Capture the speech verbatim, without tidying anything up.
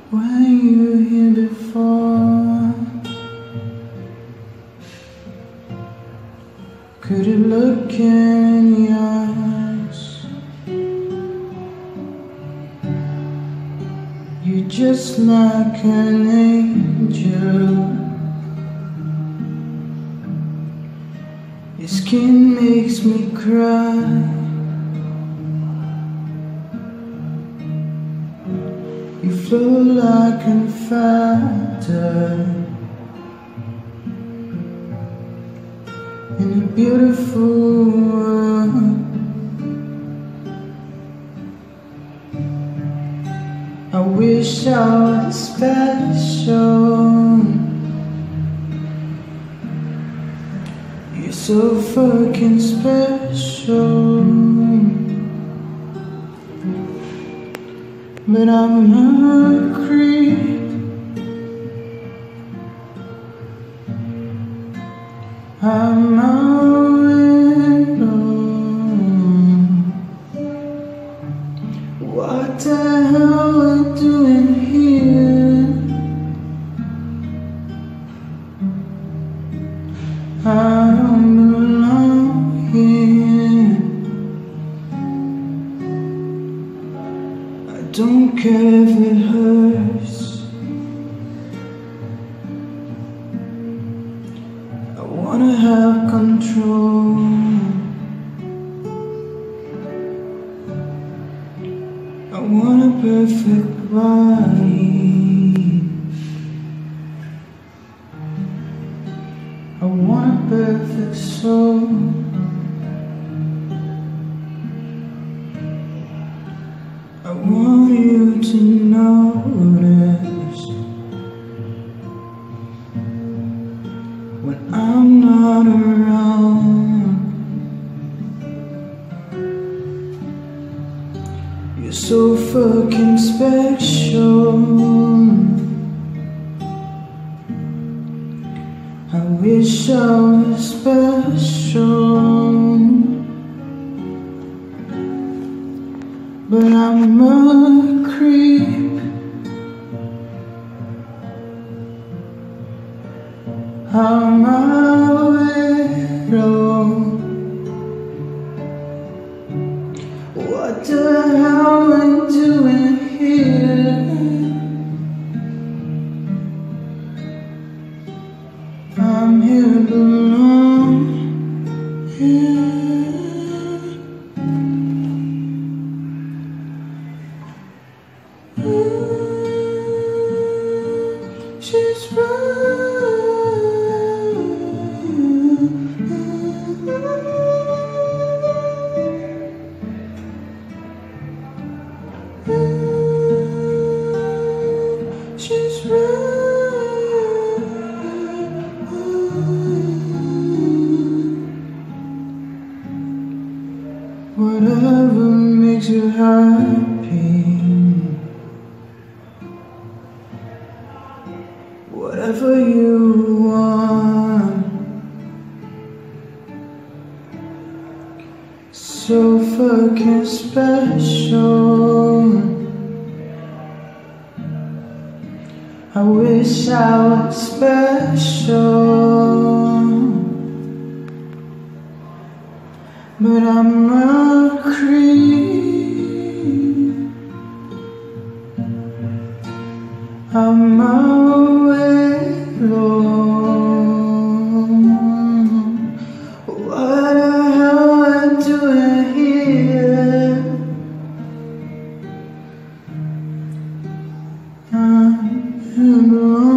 Were you here before? Could you look in your eyes? You're just like an angel. Your skin makes me cry. You flow like a feather in a beautiful world. I wish I was special. You're so fucking special. But I'm a creep. I'm a widow. What the hell are we doing here? I don't belong here. I don't care if it hurts. I wanna have control. I want a perfect body. I want a perfect soul. I want you to notice when I'm not around. You're so fucking special. I wish I was special. But I'm a creep. I'm a widow. What the hell am I doing here? I'm here belong here. She's right. She's right. Whatever makes you happy, whatever you want. So fucking special. I wish I was special. But I'm a creep. I'm a widow. What the hell am I doing here? I'm in the